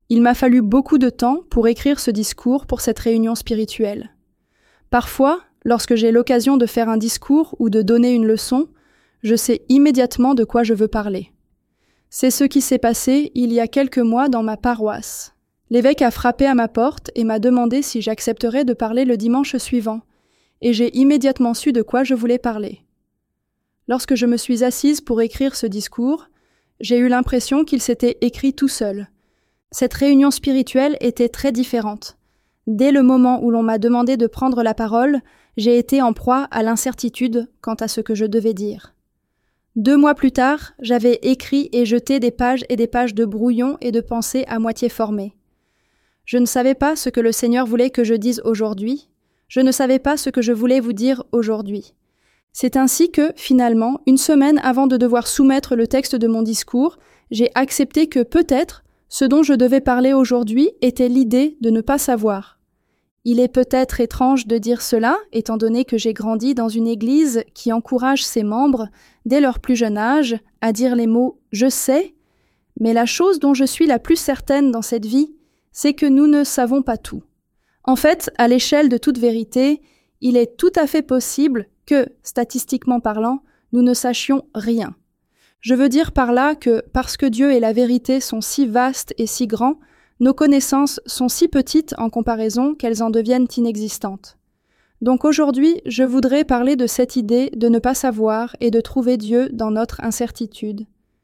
Il m'a fallu beaucoup de temps pour écrire ce discours pour cette réunion spirituelle. Parfois, lorsque j'ai l'occasion de faire un discours ou de donner une leçon, je sais immédiatement de quoi je veux parler. C'est ce qui s'est passé il y a quelques mois dans ma paroisse. L'évêque a frappé à ma porte et m'a demandé si j'accepterais de parler le dimanche suivant, et j'ai immédiatement su de quoi je voulais parler. Lorsque je me suis assise pour écrire ce discours, j'ai eu l'impression qu'il s'était écrit tout seul. Cette réunion spirituelle était très différente. Dès le moment où l'on m'a demandé de prendre la parole, j'ai été en proie à l'incertitude quant à ce que je devais dire. 2 mois plus tard, j'avais écrit et jeté des pages et des pages de brouillons et de pensées à moitié formées. Je ne savais pas ce que le Seigneur voulait que je dise aujourd'hui. Je ne savais pas ce que je voulais vous dire aujourd'hui. C'est ainsi que, finalement, 1 semaine avant de devoir soumettre le texte de mon discours, j'ai accepté que peut-être, ce dont je devais parler aujourd'hui était l'idée de ne pas savoir. Il est peut-être étrange de dire cela, étant donné que j'ai grandi dans une église qui encourage ses membres, dès leur plus jeune âge, à dire les mots « je sais », mais la chose dont je suis la plus certaine dans cette vie, c'est que nous ne savons pas tout. En fait, à l'échelle de toute vérité, il est tout à fait possible que, statistiquement parlant, nous ne sachions rien. Je veux dire par là que, parce que Dieu et la vérité sont si vastes et si grands, nos connaissances sont si petites en comparaison qu'elles en deviennent inexistantes. Donc aujourd'hui, je voudrais parler de cette idée de ne pas savoir et de trouver Dieu dans notre incertitude.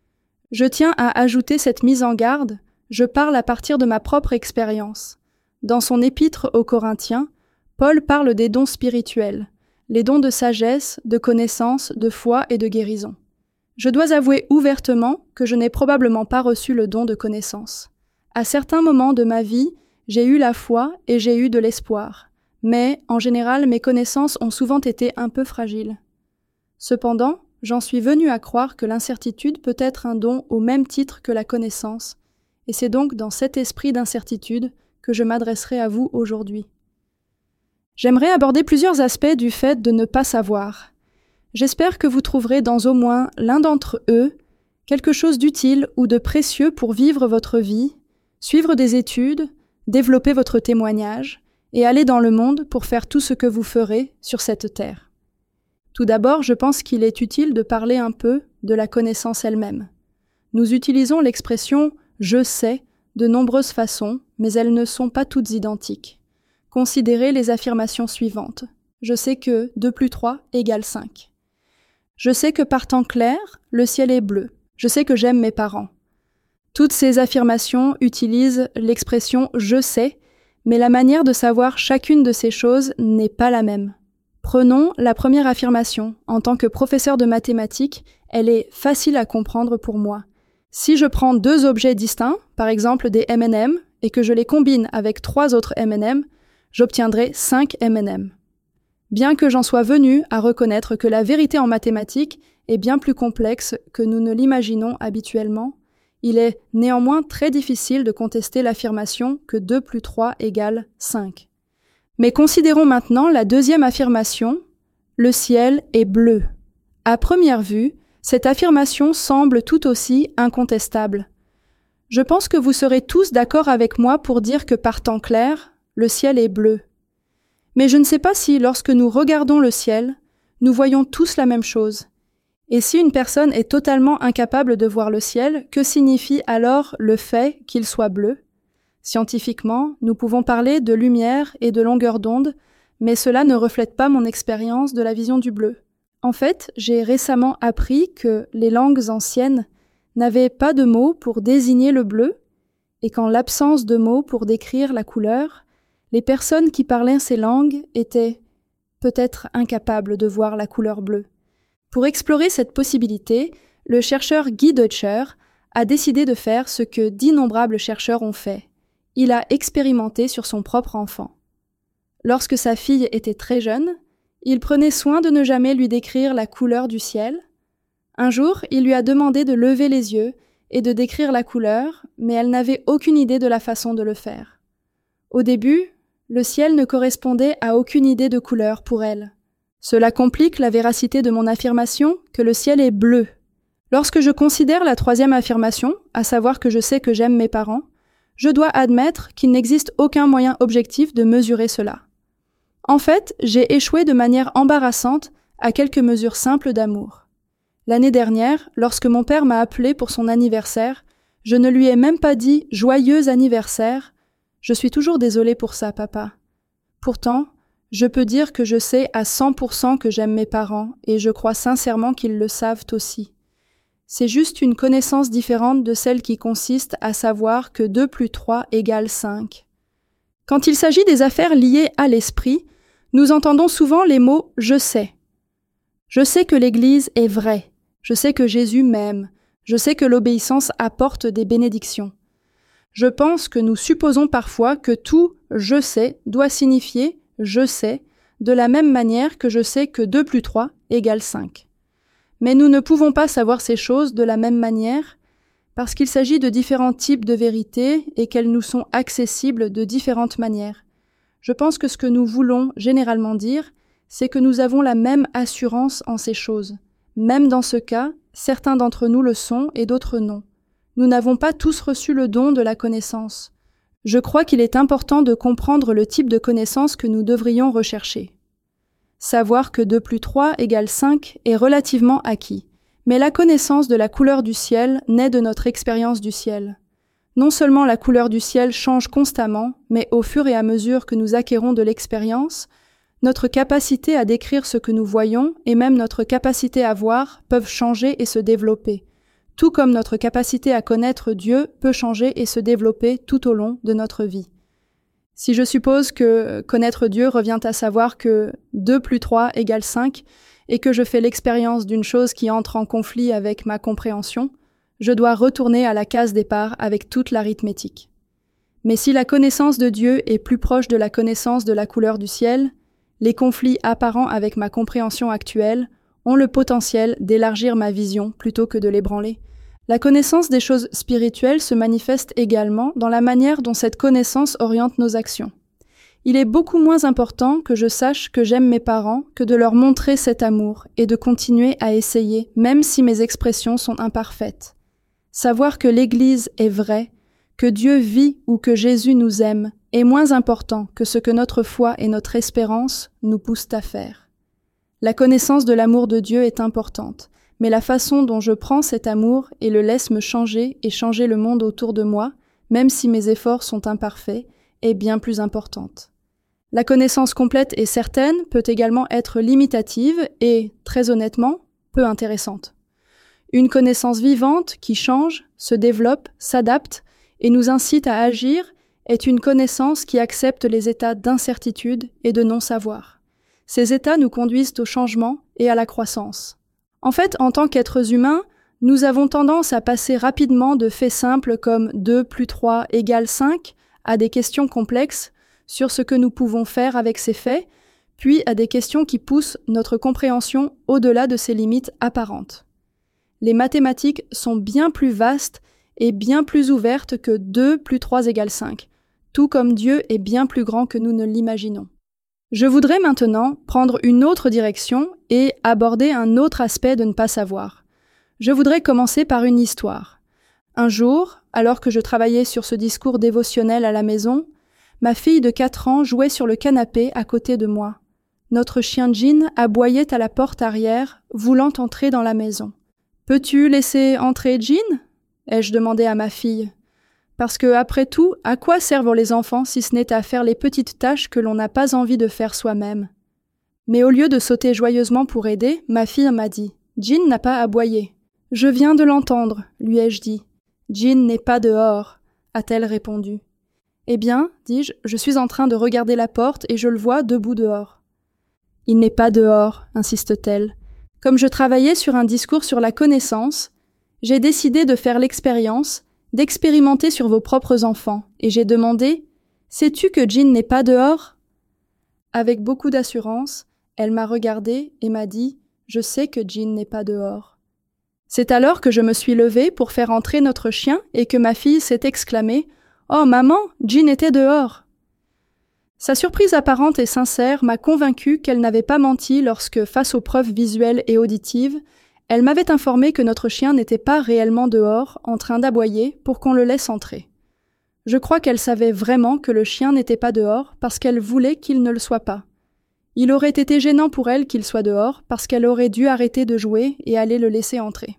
Je tiens à ajouter cette mise en garde, je parle à partir de ma propre expérience. Dans son épître aux Corinthiens, Paul parle des dons spirituels, les dons de sagesse, de connaissance, de foi et de guérison. Je dois avouer ouvertement que je n'ai probablement pas reçu le don de connaissance. À certains moments de ma vie, j'ai eu la foi et j'ai eu de l'espoir, mais en général mes connaissances ont souvent été un peu fragiles. Cependant, j'en suis venu à croire que l'incertitude peut être un don au même titre que la connaissance, et c'est donc dans cet esprit d'incertitude que je m'adresserai à vous aujourd'hui. J'aimerais aborder plusieurs aspects du fait de ne pas savoir. J'espère que vous trouverez dans au moins l'un d'entre eux quelque chose d'utile ou de précieux pour vivre votre vie, suivre des études, développer votre témoignage et aller dans le monde pour faire tout ce que vous ferez sur cette terre. Tout d'abord, je pense qu'il est utile de parler un peu de la connaissance elle-même. Nous utilisons l'expression « je sais » de nombreuses façons, mais elles ne sont pas toutes identiques. Considérez les affirmations suivantes. Je sais que 2 + 3 = 5. Je sais que par temps clair, le ciel est bleu. Je sais que j'aime mes parents. Toutes ces affirmations utilisent l'expression « je sais », mais la manière de savoir chacune de ces choses n'est pas la même. Prenons la première affirmation. En tant que professeur de mathématiques, elle est facile à comprendre pour moi. Si je prends 2 objets distincts, par exemple des M&M, et que je les combine avec 3 autres M&M, j'obtiendrai 5 M&M. Bien que j'en sois venu à reconnaître que la vérité en mathématiques est bien plus complexe que nous ne l'imaginons habituellement, il est néanmoins très difficile de contester l'affirmation que 2 + 3 = 5. Mais considérons maintenant la deuxième affirmation, le ciel est bleu. À première vue, cette affirmation semble tout aussi incontestable. Je pense que vous serez tous d'accord avec moi pour dire que par temps clair, le ciel est bleu. Mais je ne sais pas si, lorsque nous regardons le ciel, nous voyons tous la même chose. Et si une personne est totalement incapable de voir le ciel, que signifie alors le fait qu'il soit bleu ? Scientifiquement, nous pouvons parler de lumière et de longueur d'onde, mais cela ne reflète pas mon expérience de la vision du bleu. En fait, j'ai récemment appris que les langues anciennes n'avaient pas de mots pour désigner le bleu, et qu'en l'absence de mots pour décrire la couleur, les personnes qui parlaient ces langues étaient peut-être incapables de voir la couleur bleue. Pour explorer cette possibilité, le chercheur Guy Deutscher a décidé de faire ce que d'innombrables chercheurs ont fait. Il a expérimenté sur son propre enfant. Lorsque sa fille était très jeune, il prenait soin de ne jamais lui décrire la couleur du ciel. Un jour, il lui a demandé de lever les yeux et de décrire la couleur, mais elle n'avait aucune idée de la façon de le faire. Au début, le ciel ne correspondait à aucune idée de couleur pour elle. Cela complique la véracité de mon affirmation que le ciel est bleu. Lorsque je considère la troisième affirmation, à savoir que je sais que j'aime mes parents, je dois admettre qu'il n'existe aucun moyen objectif de mesurer cela. En fait, j'ai échoué de manière embarrassante à quelques mesures simples d'amour. L'année dernière, lorsque mon père m'a appelé pour son anniversaire, je ne lui ai même pas dit « Joyeux anniversaire ». Je suis toujours désolée pour ça, papa. Pourtant, je peux dire que je sais à 100% que j'aime mes parents et je crois sincèrement qu'ils le savent aussi. C'est juste une connaissance différente de celle qui consiste à savoir que 2 plus 3 égale 5. Quand il s'agit des affaires liées à l'esprit, nous entendons souvent les mots « je sais ». Je sais que l'Église est vraie. Je sais que Jésus m'aime. Je sais que l'obéissance apporte des bénédictions. Je pense que nous supposons parfois que tout « je sais » doit signifier « je sais » de la même manière que je sais que 2 plus 3 égale 5. Mais nous ne pouvons pas savoir ces choses de la même manière parce qu'il s'agit de différents types de vérités et qu'elles nous sont accessibles de différentes manières. Je pense que ce que nous voulons généralement dire, c'est que nous avons la même assurance en ces choses. Même dans ce cas, certains d'entre nous le sont et d'autres non. Nous n'avons pas tous reçu le don de la connaissance. Je crois qu'il est important de comprendre le type de connaissance que nous devrions rechercher. Savoir que 2 plus 3 égale 5 est relativement acquis, mais la connaissance de la couleur du ciel naît de notre expérience du ciel. Non seulement la couleur du ciel change constamment, mais au fur et à mesure que nous acquérons de l'expérience, notre capacité à décrire ce que nous voyons et même notre capacité à voir peuvent changer et se développer, tout comme notre capacité à connaître Dieu peut changer et se développer tout au long de notre vie. Si je suppose que connaître Dieu revient à savoir que 2 plus 3 égale 5 et que je fais l'expérience d'une chose qui entre en conflit avec ma compréhension, je dois retourner à la case départ avec toute l'arithmétique. Mais si la connaissance de Dieu est plus proche de la connaissance de la couleur du ciel, les conflits apparents avec ma compréhension actuelle ont le potentiel d'élargir ma vision plutôt que de l'ébranler. La connaissance des choses spirituelles se manifeste également dans la manière dont cette connaissance oriente nos actions. Il est beaucoup moins important que je sache que j'aime mes parents que de leur montrer cet amour et de continuer à essayer, même si mes expressions sont imparfaites. Savoir que l'Église est vraie, que Dieu vit ou que Jésus nous aime est moins important que ce que notre foi et notre espérance nous poussent à faire. La connaissance de l'amour de Dieu est importante, mais la façon dont je prends cet amour et le laisse me changer et changer le monde autour de moi, même si mes efforts sont imparfaits, est bien plus importante. La connaissance complète et certaine peut également être limitative et, très honnêtement, peu intéressante. Une connaissance vivante qui change, se développe, s'adapte et nous incite à agir est une connaissance qui accepte les états d'incertitude et de non-savoir. Ces états nous conduisent au changement et à la croissance. En fait, en tant qu'êtres humains, nous avons tendance à passer rapidement de faits simples comme 2 plus 3 égale 5 à des questions complexes sur ce que nous pouvons faire avec ces faits, puis à des questions qui poussent notre compréhension au-delà de ses limites apparentes. Les mathématiques sont bien plus vastes et bien plus ouvertes que 2 plus 3 égale 5, tout comme Dieu est bien plus grand que nous ne l'imaginons. Je voudrais maintenant prendre une autre direction et aborder un autre aspect de ne pas savoir. Je voudrais commencer par une histoire. Un jour, alors que je travaillais sur ce discours dévotionnel à la maison, ma fille de 4 ans jouait sur le canapé à côté de moi. Notre chien Jean aboyait à la porte arrière, voulant entrer dans la maison. « Peux-tu laisser entrer Jean ?» ai-je demandé à ma fille. Parce que, après tout, à quoi servent les enfants si ce n'est à faire les petites tâches que l'on n'a pas envie de faire soi-même? Mais au lieu de sauter joyeusement pour aider, ma fille m'a dit « Jean n'a pas aboyé. »« Je viens de l'entendre, » lui ai-je dit. « Jean n'est pas dehors, » a-t-elle répondu. « Eh bien, dis-je, je suis en train de regarder la porte et je le vois debout dehors. »« Il n'est pas dehors, » insiste-t-elle. Comme je travaillais sur un discours sur la connaissance, j'ai décidé de faire l'expérience d'expérimenter sur vos propres enfants, et j'ai demandé « Sais-tu que Jean n'est pas dehors ?» Avec beaucoup d'assurance, elle m'a regardée et m'a dit « Je sais que Jean n'est pas dehors. » C'est alors que je me suis levée pour faire entrer notre chien et que ma fille s'est exclamée « Oh maman, Jean était dehors !» Sa surprise apparente et sincère m'a convaincue qu'elle n'avait pas menti lorsque, face aux preuves visuelles et auditives, elle m'avait informé que notre chien n'était pas réellement dehors, en train d'aboyer, pour qu'on le laisse entrer. Je crois qu'elle savait vraiment que le chien n'était pas dehors parce qu'elle voulait qu'il ne le soit pas. Il aurait été gênant pour elle qu'il soit dehors parce qu'elle aurait dû arrêter de jouer et aller le laisser entrer.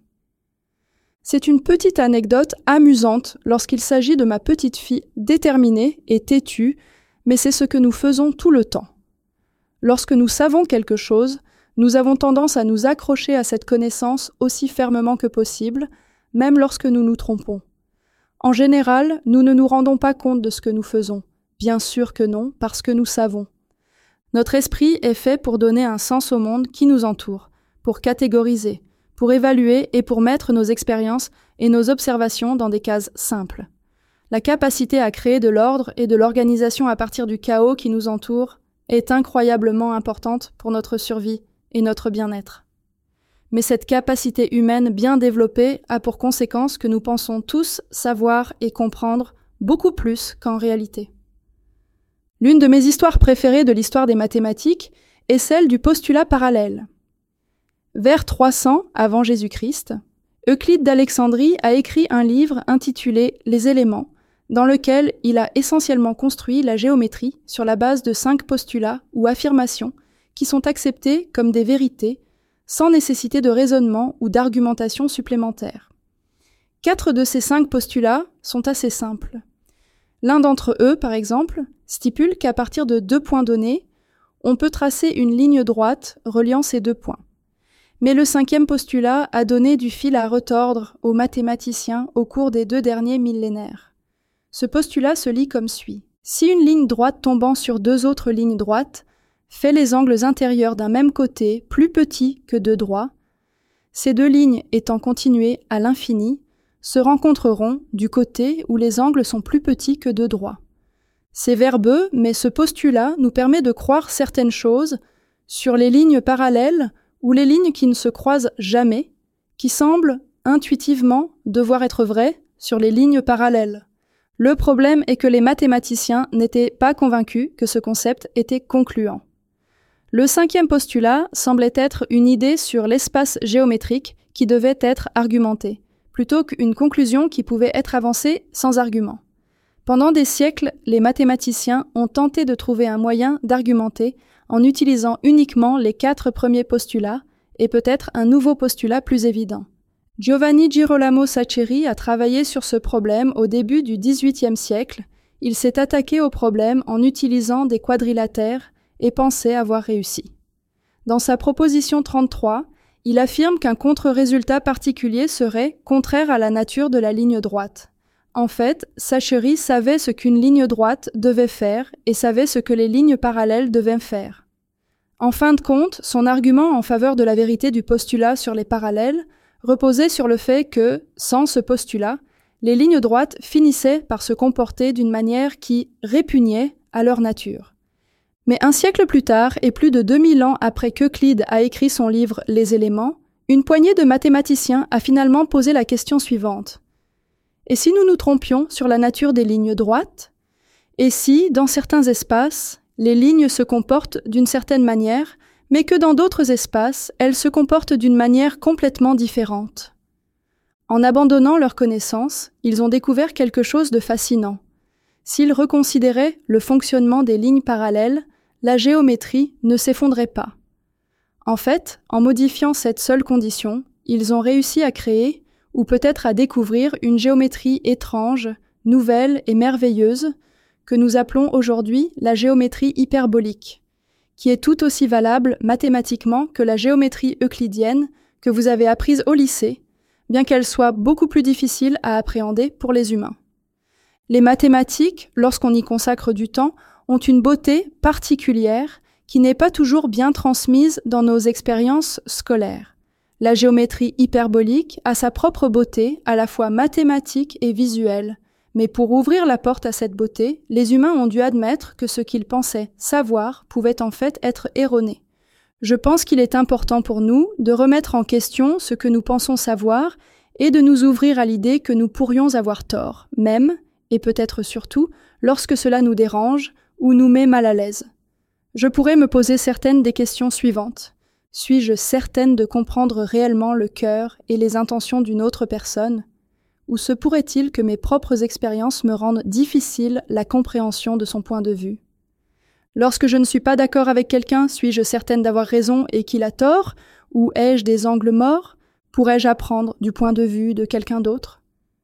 C'est une petite anecdote amusante lorsqu'il s'agit de ma petite fille déterminée et têtue, mais c'est ce que nous faisons tout le temps. Lorsque nous savons quelque chose, nous avons tendance à nous accrocher à cette connaissance aussi fermement que possible, même lorsque nous nous trompons. En général, nous ne nous rendons pas compte de ce que nous faisons. Bien sûr que non, parce que nous savons. Notre esprit est fait pour donner un sens au monde qui nous entoure, pour catégoriser, pour évaluer et pour mettre nos expériences et nos observations dans des cases simples. La capacité à créer de l'ordre et de l'organisation à partir du chaos qui nous entoure est incroyablement importante pour notre survie et notre bien-être. Mais cette capacité humaine bien développée a pour conséquence que nous pensons tous savoir et comprendre beaucoup plus qu'en réalité. L'une de mes histoires préférées de l'histoire des mathématiques est celle du postulat parallèle. Vers 300 avant Jésus-Christ, Euclide d'Alexandrie a écrit un livre intitulé « Les éléments », dans lequel il a essentiellement construit la géométrie sur la base de 5 postulats ou affirmations qui sont acceptés comme des vérités, sans nécessité de raisonnement ou d'argumentation supplémentaire. 4 de ces 5 postulats sont assez simples. L'un d'entre eux, par exemple, stipule qu'à partir de 2 points donnés, on peut tracer une ligne droite reliant ces 2 points. Mais le 5e postulat a donné du fil à retordre aux mathématiciens au cours des 2 derniers millénaires. Ce postulat se lit comme suit. Si une ligne droite tombant sur 2 autres lignes droites fait les angles intérieurs d'un même côté plus petits que 2 droits, ces 2 lignes étant continuées à l'infini, se rencontreront du côté où les angles sont plus petits que 2 droits. C'est verbeux, mais ce postulat nous permet de croire certaines choses sur les lignes parallèles ou les lignes qui ne se croisent jamais, qui semblent intuitivement devoir être vraies sur les lignes parallèles. Le problème est que les mathématiciens n'étaient pas convaincus que ce concept était concluant. Le 5e postulat semblait être une idée sur l'espace géométrique qui devait être argumentée, plutôt qu'une conclusion qui pouvait être avancée sans argument. Pendant des siècles, les mathématiciens ont tenté de trouver un moyen d'argumenter en utilisant uniquement les 4 premiers postulats et peut-être un nouveau postulat plus évident. Giovanni Girolamo Saccheri a travaillé sur ce problème au début du XVIIIe siècle. Il s'est attaqué au problème en utilisant des quadrilatères et pensait avoir réussi. Dans sa proposition 33, il affirme qu'un contre-résultat particulier serait contraire à la nature de la ligne droite. En fait, Saccheri savait ce qu'une ligne droite devait faire et savait ce que les lignes parallèles devaient faire. En fin de compte, son argument en faveur de la vérité du postulat sur les parallèles reposait sur le fait que, sans ce postulat, les lignes droites finissaient par se comporter d'une manière qui répugnait à leur nature. Mais un siècle plus tard, et plus de 2000 ans après qu'Euclide a écrit son livre « Les éléments », une poignée de mathématiciens a finalement posé la question suivante. Et si nous nous trompions sur la nature des lignes droites? Et si, dans certains espaces, les lignes se comportent d'une certaine manière, mais que dans d'autres espaces, elles se comportent d'une manière complètement différente? En abandonnant leur connaissance, ils ont découvert quelque chose de fascinant. S'ils reconsidéraient le fonctionnement des lignes parallèles, la géométrie ne s'effondrait pas. En fait, en modifiant cette seule condition, ils ont réussi à créer, ou peut-être à découvrir une géométrie étrange, nouvelle et merveilleuse, que nous appelons aujourd'hui la géométrie hyperbolique, qui est tout aussi valable mathématiquement que la géométrie euclidienne que vous avez apprise au lycée, bien qu'elle soit beaucoup plus difficile à appréhender pour les humains. Les mathématiques, lorsqu'on y consacre du temps, ont une beauté particulière qui n'est pas toujours bien transmise dans nos expériences scolaires. La géométrie hyperbolique a sa propre beauté, à la fois mathématique et visuelle. Mais pour ouvrir la porte à cette beauté, les humains ont dû admettre que ce qu'ils pensaient savoir pouvait en fait être erroné. Je pense qu'il est important pour nous de remettre en question ce que nous pensons savoir et de nous ouvrir à l'idée que nous pourrions avoir tort, même, et peut-être surtout, lorsque cela nous dérange ou nous met mal à l'aise. Je pourrais me poser certaines des questions suivantes. Suis-je certaine de comprendre réellement le cœur et les intentions d'une autre personne? ou se pourrait-il que mes propres expériences me rendent difficile la compréhension de son point de vue? Lorsque je ne suis pas d'accord avec quelqu'un, suis-je certaine d'avoir raison et qu'il a tort, ou ai-je des angles morts? Pourrais-je apprendre du point de vue de quelqu'un d'autre?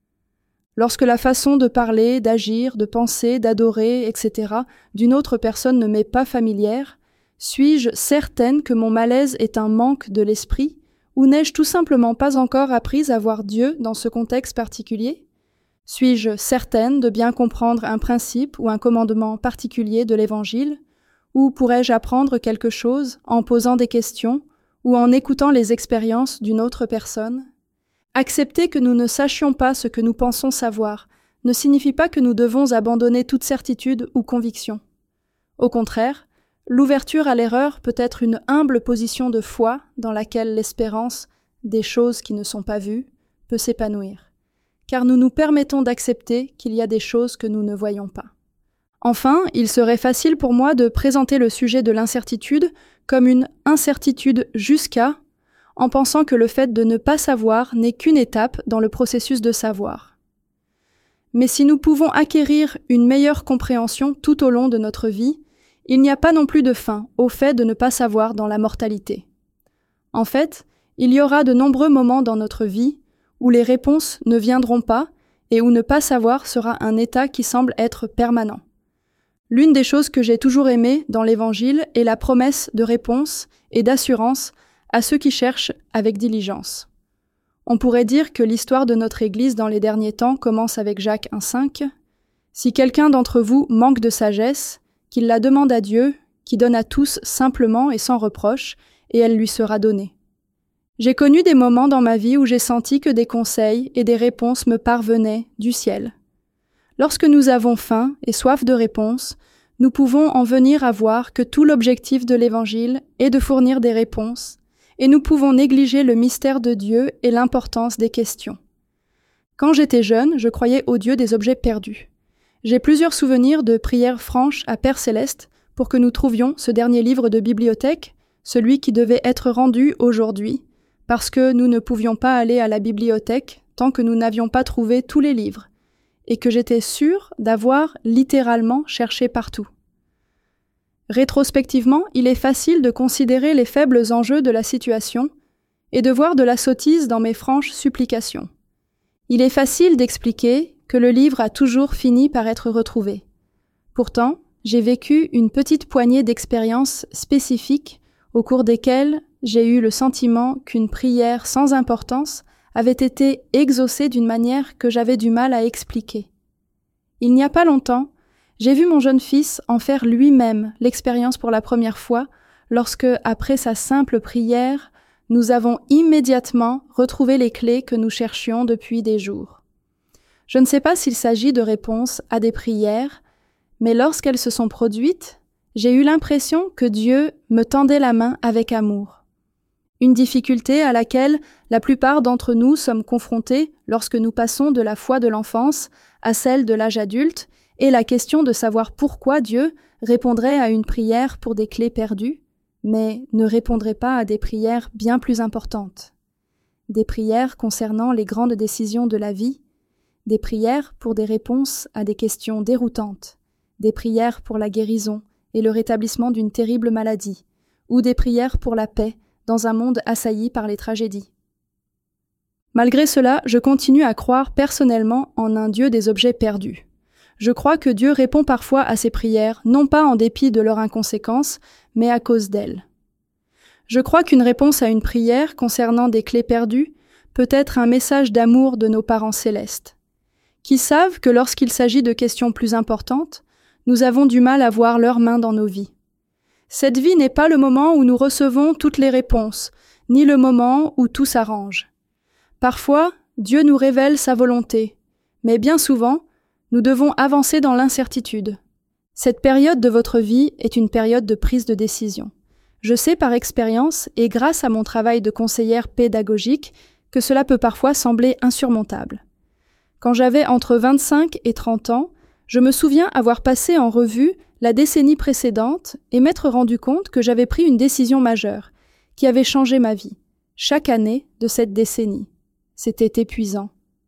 Lorsque la façon de parler, d'agir, de penser, d'adorer, etc. d'une autre personne ne m'est pas familière, suis-je certaine que mon malaise est un manque de l'esprit, ou n'ai-je tout simplement pas encore appris à voir Dieu dans ce contexte particulier? Suis-je certaine de bien comprendre un principe ou un commandement particulier de l'Évangile? Ou pourrais-je apprendre quelque chose en posant des questions ou en écoutant les expériences d'une autre personne? Accepter que nous ne sachions pas ce que nous pensons savoir ne signifie pas que nous devons abandonner toute certitude ou conviction. Au contraire, l'ouverture à l'erreur peut être une humble position de foi dans laquelle l'espérance des choses qui ne sont pas vues peut s'épanouir, car nous nous permettons d'accepter qu'il y a des choses que nous ne voyons pas. Enfin, il serait facile pour moi de présenter le sujet de l'incertitude comme une incertitude jusqu'à, en pensant que le fait de ne pas savoir n'est qu'une étape dans le processus de savoir. Mais si nous pouvons acquérir une meilleure compréhension tout au long de notre vie, il n'y a pas non plus de fin au fait de ne pas savoir dans la mortalité. En fait, il y aura de nombreux moments dans notre vie où les réponses ne viendront pas et où ne pas savoir sera un état qui semble être permanent. L'une des choses que j'ai toujours aimées dans l'Évangile est la promesse de réponse et d'assurance à ceux qui cherchent avec diligence. On pourrait dire que l'histoire de notre Église dans les derniers temps commence avec Jacques 1,5. Si quelqu'un d'entre vous manque de sagesse, qu'il la demande à Dieu, qui donne à tous simplement et sans reproche, et elle lui sera donnée. J'ai connu des moments dans ma vie où j'ai senti que des conseils et des réponses me parvenaient du ciel. Lorsque nous avons faim et soif de réponses, nous pouvons en venir à voir que tout l'objectif de l'Évangile est de fournir des réponses, et nous pouvons négliger le mystère de Dieu et l'importance des questions. Quand j'étais jeune, je croyais au Dieu des objets perdus. J'ai plusieurs souvenirs de prières franches à Père Céleste pour que nous trouvions ce dernier livre de bibliothèque, celui qui devait être rendu aujourd'hui, parce que nous ne pouvions pas aller à la bibliothèque tant que nous n'avions pas trouvé tous les livres, et que j'étais sûre d'avoir littéralement cherché partout. Rétrospectivement, il est facile de considérer les faibles enjeux de la situation et de voir de la sottise dans mes franches supplications. Il est facile d'expliquer que le livre a toujours fini par être retrouvé. Pourtant, j'ai vécu une petite poignée d'expériences spécifiques au cours desquelles j'ai eu le sentiment qu'une prière sans importance avait été exaucée d'une manière que j'avais du mal à expliquer. Il n'y a pas longtemps, j'ai vu mon jeune fils en faire lui-même l'expérience pour la première fois lorsque, après sa simple prière, nous avons immédiatement retrouvé les clés que nous cherchions depuis des jours. Je ne sais pas s'il s'agit de réponses à des prières, mais lorsqu'elles se sont produites, j'ai eu l'impression que Dieu me tendait la main avec amour. Une difficulté à laquelle la plupart d'entre nous sommes confrontés lorsque nous passons de la foi de l'enfance à celle de l'âge adulte, et la question de savoir pourquoi Dieu répondrait à une prière pour des clés perdues, mais ne répondrait pas à des prières bien plus importantes. Des prières concernant les grandes décisions de la vie, des prières pour des réponses à des questions déroutantes, des prières pour la guérison et le rétablissement d'une terrible maladie, ou des prières pour la paix dans un monde assailli par les tragédies. Malgré cela, je continue à croire personnellement en un Dieu des objets perdus. Je crois que Dieu répond parfois à ces prières, non pas en dépit de leur inconséquence, mais à cause d'elles. Je crois qu'une réponse à une prière concernant des clés perdues peut être un message d'amour de nos parents célestes, qui savent que lorsqu'il s'agit de questions plus importantes, nous avons du mal à voir leurs mains dans nos vies. Cette vie n'est pas le moment où nous recevons toutes les réponses, ni le moment où tout s'arrange. Parfois, Dieu nous révèle sa volonté, mais bien souvent, nous devons avancer dans l'incertitude. Cette période de votre vie est une période de prise de décision. Je sais par expérience et grâce à mon travail de conseillère pédagogique que cela peut parfois sembler insurmontable. Quand j'avais entre 25 et 30 ans, je me souviens avoir passé en revue la décennie précédente et m'être rendu compte que j'avais pris une décision majeure qui avait changé ma vie, chaque année de cette décennie. C'était épuisant.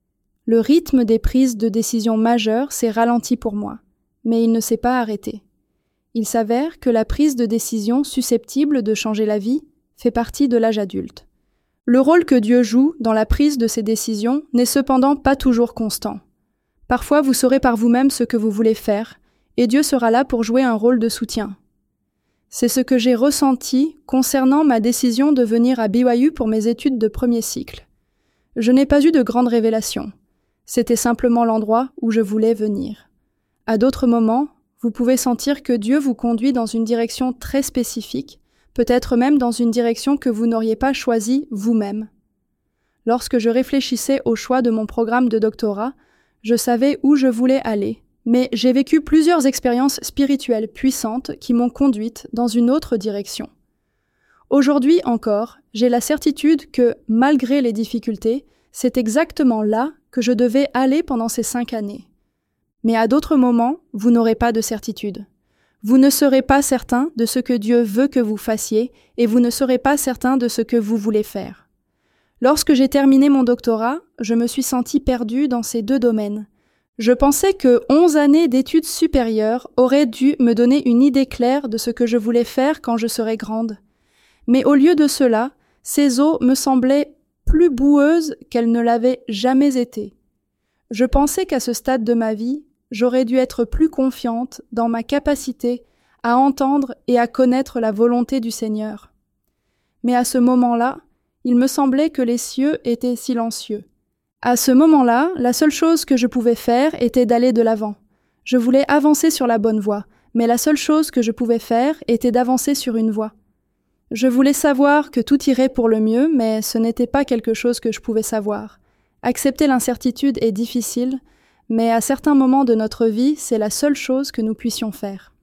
Le rythme des prises de décision majeures s'est ralenti pour moi, mais il ne s'est pas arrêté. Il s'avère que la prise de décision susceptible de changer la vie fait partie de l'âge adulte. Le rôle que Dieu joue dans la prise de ces décisions n'est cependant pas toujours constant. Parfois, vous saurez par vous-même ce que vous voulez faire, et Dieu sera là pour jouer un rôle de soutien. C'est ce que j'ai ressenti concernant ma décision de venir à BYU pour mes études de premier cycle. Je n'ai pas eu de grandes révélations. C'était simplement l'endroit où je voulais venir. À d'autres moments, vous pouvez sentir que Dieu vous conduit dans une direction très spécifique, peut-être même dans une direction que vous n'auriez pas choisie vous-même. Lorsque je réfléchissais au choix de mon programme de doctorat, je savais où je voulais aller, mais j'ai vécu plusieurs expériences spirituelles puissantes qui m'ont conduite dans une autre direction. Aujourd'hui encore, j'ai la certitude que, malgré les difficultés, c'est exactement là que je devais aller pendant ces 5 années. Mais à d'autres moments, vous n'aurez pas de certitude. Vous ne serez pas certain de ce que Dieu veut que vous fassiez et vous ne serez pas certain de ce que vous voulez faire. Lorsque j'ai terminé mon doctorat, je me suis sentie perdue dans ces 2 domaines. Je pensais que 11 années d'études supérieures auraient dû me donner une idée claire de ce que je voulais faire quand je serais grande. Mais au lieu de cela, ces eaux me semblaient plus boueuses qu'elles ne l'avaient jamais été. Je pensais qu'à ce stade de ma vie, j'aurais dû être plus confiante dans ma capacité à entendre et à connaître la volonté du Seigneur. Mais à ce moment-là, il me semblait que les cieux étaient silencieux. À ce moment-là, la seule chose que je pouvais faire était d'aller de l'avant. Je voulais avancer sur la bonne voie, mais la seule chose que je pouvais faire était d'avancer sur une voie. Je voulais savoir que tout irait pour le mieux, mais ce n'était pas quelque chose que je pouvais savoir. Accepter l'incertitude est difficile, mais à certains moments de notre vie, c'est la seule chose que nous puissions faire.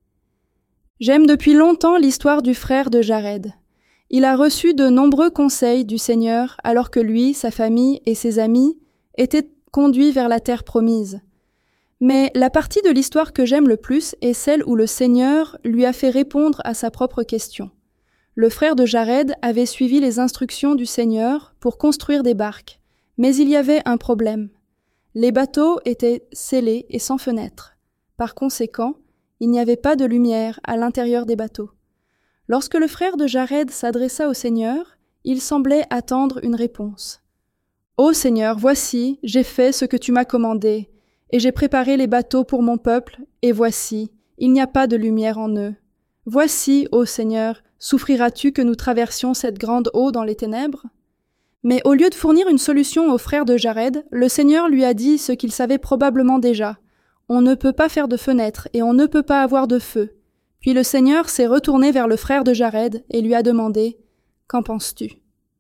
J'aime depuis longtemps l'histoire du frère de Jared. Il a reçu de nombreux conseils du Seigneur alors que lui, sa famille et ses amis étaient conduits vers la terre promise. Mais la partie de l'histoire que j'aime le plus est celle où le Seigneur lui a fait répondre à sa propre question. Le frère de Jared avait suivi les instructions du Seigneur pour construire des barques, mais il y avait un problème. Les bateaux étaient scellés et sans fenêtres. Par conséquent, il n'y avait pas de lumière à l'intérieur des bateaux. Lorsque le frère de Jared s'adressa au Seigneur, il semblait attendre une réponse. « Ô Seigneur, voici, j'ai fait ce que tu m'as commandé, et j'ai préparé les bateaux pour mon peuple, et voici, il n'y a pas de lumière en eux. Voici, ô Seigneur, souffriras-tu que nous traversions cette grande eau dans les ténèbres ?» Mais au lieu de fournir une solution au frère de Jared, le Seigneur lui a dit ce qu'il savait probablement déjà. « On ne peut pas faire de fenêtre, et on ne peut pas avoir de feu. » Puis le Seigneur s'est retourné vers le frère de Jared et lui a demandé « Qu'en penses-tu »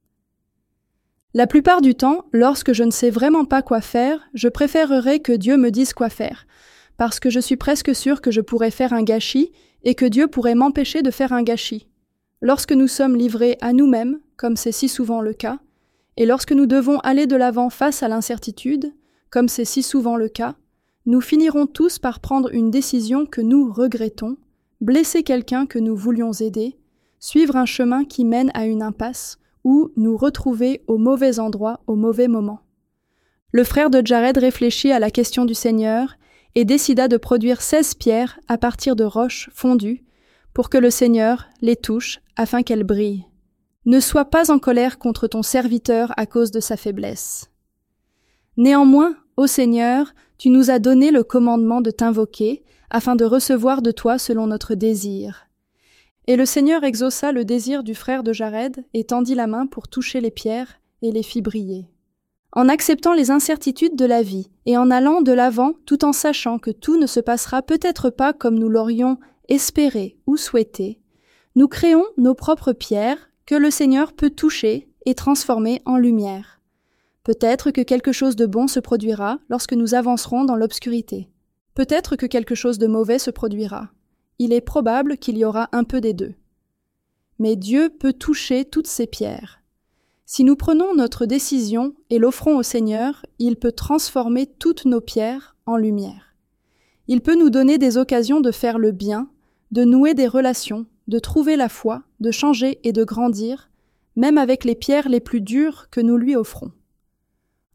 La plupart du temps, lorsque je ne sais vraiment pas quoi faire, je préférerais que Dieu me dise quoi faire, parce que je suis presque sûre que je pourrais faire un gâchis et que Dieu pourrait m'empêcher de faire un gâchis. Lorsque nous sommes livrés à nous-mêmes, comme c'est si souvent le cas, et lorsque nous devons aller de l'avant face à l'incertitude, comme c'est si souvent le cas, nous finirons tous par prendre une décision que nous regrettons, blesser quelqu'un que nous voulions aider, suivre un chemin qui mène à une impasse, ou nous retrouver au mauvais endroit au mauvais moment. Le frère de Jared réfléchit à la question du Seigneur et décida de produire 16 pierres à partir de roches fondues pour que le Seigneur les touche afin qu'elles brillent. Ne sois pas en colère contre ton serviteur à cause de sa faiblesse. Néanmoins, ô Seigneur, tu nous as donné le commandement de t'invoquer afin de recevoir de toi selon notre désir. Et le Seigneur exauça le désir du frère de Jared et tendit la main pour toucher les pierres et les fit briller. En acceptant les incertitudes de la vie et en allant de l'avant tout en sachant que tout ne se passera peut-être pas comme nous l'aurions espéré ou souhaité, nous créons nos propres pierres que le Seigneur peut toucher et transformer en lumière. Peut-être que quelque chose de bon se produira lorsque nous avancerons dans l'obscurité. Peut-être que quelque chose de mauvais se produira. Il est probable qu'il y aura un peu des deux. Mais Dieu peut toucher toutes ces pierres. Si nous prenons notre décision et l'offrons au Seigneur, il peut transformer toutes nos pierres en lumière. Il peut nous donner des occasions de faire le bien, de nouer des relations, de trouver la foi, de changer et de grandir, même avec les pierres les plus dures que nous lui offrons.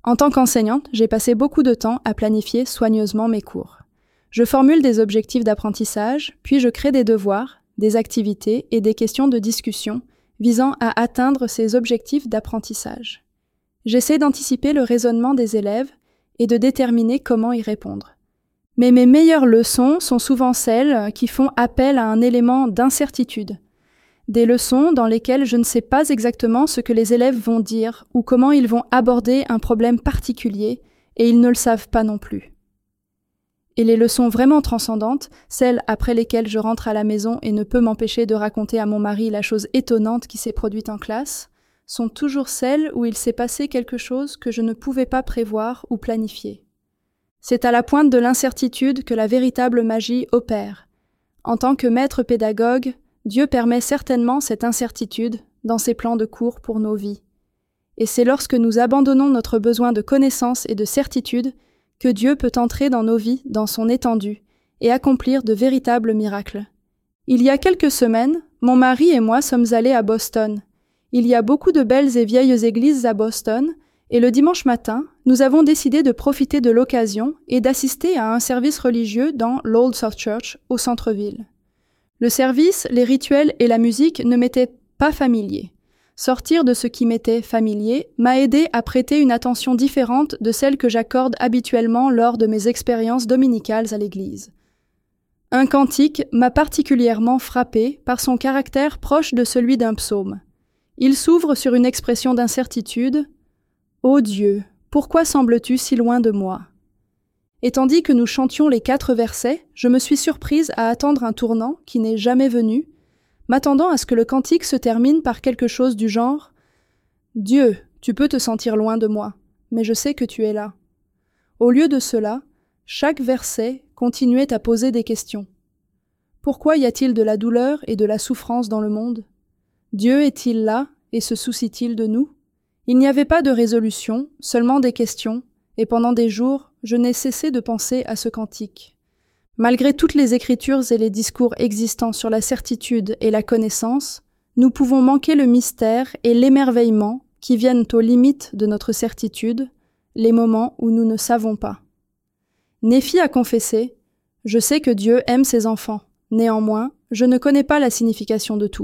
En tant qu'enseignante, j'ai passé beaucoup de temps à planifier soigneusement mes cours. Je formule des objectifs d'apprentissage, puis je crée des devoirs, des activités et des questions de discussion visant à atteindre ces objectifs d'apprentissage. J'essaie d'anticiper le raisonnement des élèves et de déterminer comment y répondre. Mais mes meilleures leçons sont souvent celles qui font appel à un élément d'incertitude. Des leçons dans lesquelles je ne sais pas exactement ce que les élèves vont dire ou comment ils vont aborder un problème particulier et ils ne le savent pas non plus. Et les leçons vraiment transcendantes, celles après lesquelles je rentre à la maison et ne peux m'empêcher de raconter à mon mari la chose étonnante qui s'est produite en classe, sont toujours celles où il s'est passé quelque chose que je ne pouvais pas prévoir ou planifier. C'est à la pointe de l'incertitude que la véritable magie opère. En tant que maître pédagogue, Dieu permet certainement cette incertitude dans ses plans de cours pour nos vies. Et c'est lorsque nous abandonnons notre besoin de connaissance et de certitude que Dieu peut entrer dans nos vies dans son étendue et accomplir de véritables miracles. Il y a quelques semaines, mon mari et moi sommes allés à Boston. Il y a beaucoup de belles et vieilles églises à Boston, et le dimanche matin, nous avons décidé de profiter de l'occasion et d'assister à un service religieux dans l'Old South Church, au centre-ville. Le service, les rituels et la musique ne m'étaient pas familiers. Sortir de ce qui m'était familier m'a aidé à prêter une attention différente de celle que j'accorde habituellement lors de mes expériences dominicales à l'église. Un cantique m'a particulièrement frappé par son caractère proche de celui d'un psaume. Il s'ouvre sur une expression d'incertitude « Ô Dieu, pourquoi sembles-tu si loin de moi ?» Et tandis que nous chantions les 4 versets, je me suis surprise à attendre un tournant qui n'est jamais venu, m'attendant à ce que le cantique se termine par quelque chose du genre « Dieu, tu peux te sentir loin de moi, mais je sais que tu es là. » Au lieu de cela, chaque verset continuait à poser des questions. Pourquoi y a-t-il de la douleur et de la souffrance dans le monde ? Dieu est-il là et se soucie-t-il de nous ? Il n'y avait pas de résolution, seulement des questions, et pendant des jours, je n'ai cessé de penser à ce cantique. Malgré toutes les écritures et les discours existants sur la certitude et la connaissance, nous pouvons manquer le mystère et l'émerveillement qui viennent aux limites de notre certitude, les moments où nous ne savons pas. Néphi a confessé « Je sais que Dieu aime ses enfants, néanmoins, je ne connais pas la signification de tout. »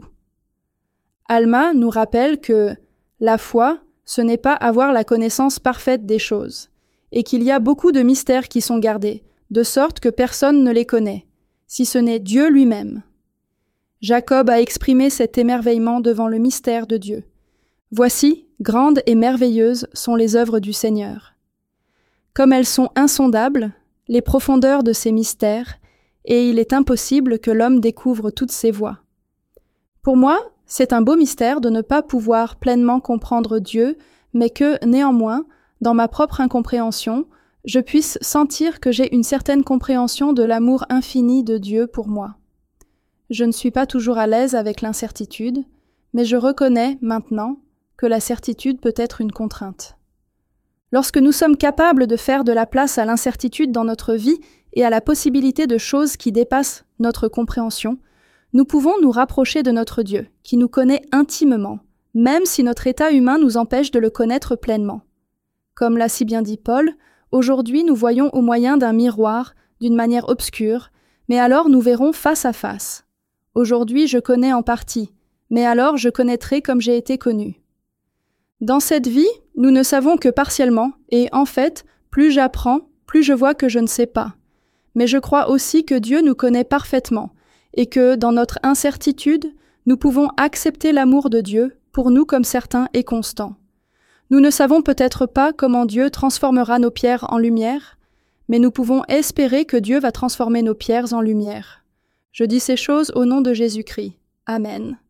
Alma nous rappelle que la foi, ce n'est pas avoir la connaissance parfaite des choses, et qu'il y a beaucoup de mystères qui sont gardés, de sorte que personne ne les connaît, si ce n'est Dieu lui-même. Jacob a exprimé cet émerveillement devant le mystère de Dieu. Voici, grandes et merveilleuses sont les œuvres du Seigneur. Comme elles sont insondables, les profondeurs de ces mystères, et il est impossible que l'homme découvre toutes ces voies. Pour moi, c'est un beau mystère de ne pas pouvoir pleinement comprendre Dieu, mais que, néanmoins, dans ma propre incompréhension, je puisse sentir que j'ai une certaine compréhension de l'amour infini de Dieu pour moi. Je ne suis pas toujours à l'aise avec l'incertitude, mais je reconnais maintenant que la certitude peut être une contrainte. Lorsque nous sommes capables de faire de la place à l'incertitude dans notre vie et à la possibilité de choses qui dépassent notre compréhension, nous pouvons nous rapprocher de notre Dieu, qui nous connaît intimement, même si notre état humain nous empêche de le connaître pleinement. Comme l'a si bien dit Paul, aujourd'hui nous voyons au moyen d'un miroir, d'une manière obscure, mais alors nous verrons face à face. Aujourd'hui je connais en partie, mais alors je connaîtrai comme j'ai été connu. Dans cette vie, nous ne savons que partiellement, et en fait, plus j'apprends, plus je vois que je ne sais pas. Mais je crois aussi que Dieu nous connaît parfaitement, et que, dans notre incertitude, nous pouvons accepter l'amour de Dieu, pour nous comme certain et constant. Nous ne savons peut-être pas comment Dieu transformera nos pierres en lumière, mais nous pouvons espérer que Dieu va transformer nos pierres en lumière. Je dis ces choses au nom de Jésus-Christ. Amen.